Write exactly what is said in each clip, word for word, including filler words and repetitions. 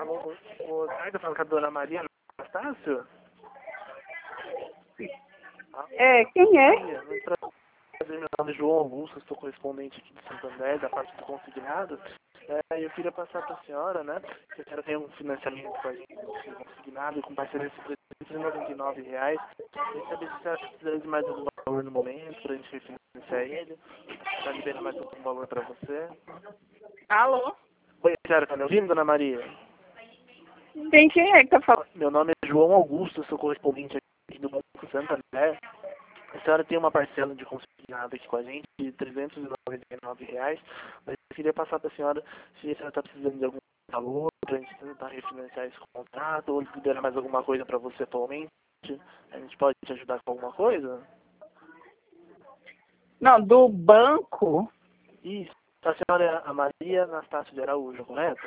Alô, boa tarde, falando com a dona Maria Anastácio? É, quem é? Muito prazer, meu nome é João Augusto, sou correspondente aqui de Santo André, da parte do consignado. É, eu queria passar para a senhora, né, que a senhora tem um financiamento com a gente, um consignado, com parceria de trezentos e noventa e nove reais. Queria saber se a senhora precisa de mais algum valor no momento, para a gente refinanciar ele, para liberar mais algum valor para você. Alô? Oi, senhora, tá me ouvindo, dona Maria? Tem quem é que tá falando? Meu nome é João Augusto, sou correspondente aqui do Banco Santo André. A senhora tem uma parcela de consignado aqui com a gente de trezentos e noventa e nove reais, mas eu queria passar para a senhora se a senhora está precisando de algum valor para a gente tentar refinanciar esse contrato ou liberar mais alguma coisa para você atualmente. A gente pode te ajudar com alguma coisa? Não, do banco? Isso. A senhora é a Maria Anastácio de Araújo, correto?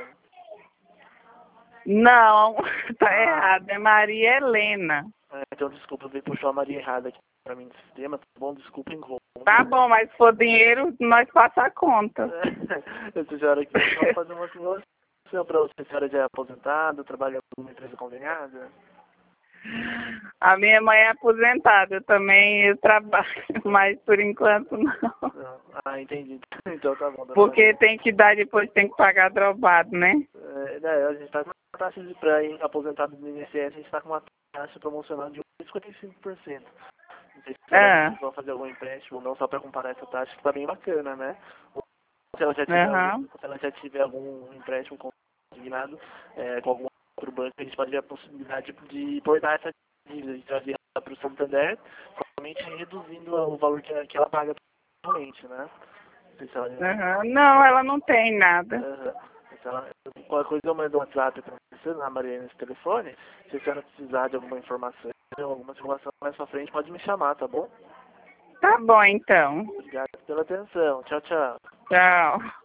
Não, tá Ah. errado, é Maria Helena. É, então, desculpa, eu vi puxou a Maria errada aqui para mim no sistema, tá bom? Desculpa, enrolo. Tá bom, mas se for dinheiro, nós passa a conta. Essa senhora aqui, vamos fazer uma simulação para você. A senhora já é aposentada, trabalha em uma empresa conveniada? A minha mãe é aposentada, eu também eu trabalho, mas por enquanto não. Não. Ah, entendi. Então tá bom. Porque tem que dar, depois tem que pagar drobado, né? É, né, a gente está com uma taxa de para aposentado do I N S S, a gente está com uma taxa promocional de um vírgula cinquenta e cinco por cento. Não sei se Ah. vocês vão fazer algum empréstimo ou não, só para comparar essa taxa, que está bem bacana, né? Se ela já tiver, Uhum. algum, se ela já tiver algum empréstimo consignado é, com algum outro banco, a gente pode ter a possibilidade de importar essa dívida e trazer ela para o Santander, somente reduzindo o valor que, que ela paga atualmente, né? Não sei se ela já... Uhum. Não, ela não tem nada. Uhum. Então, qualquer coisa eu mando um WhatsApp para você, na Maria, nesse telefone. Se a senhora precisar de alguma informação, alguma informação mais pra frente, pode me chamar, tá bom? Tá bom, então. Obrigado pela atenção. Tchau, tchau. Tchau.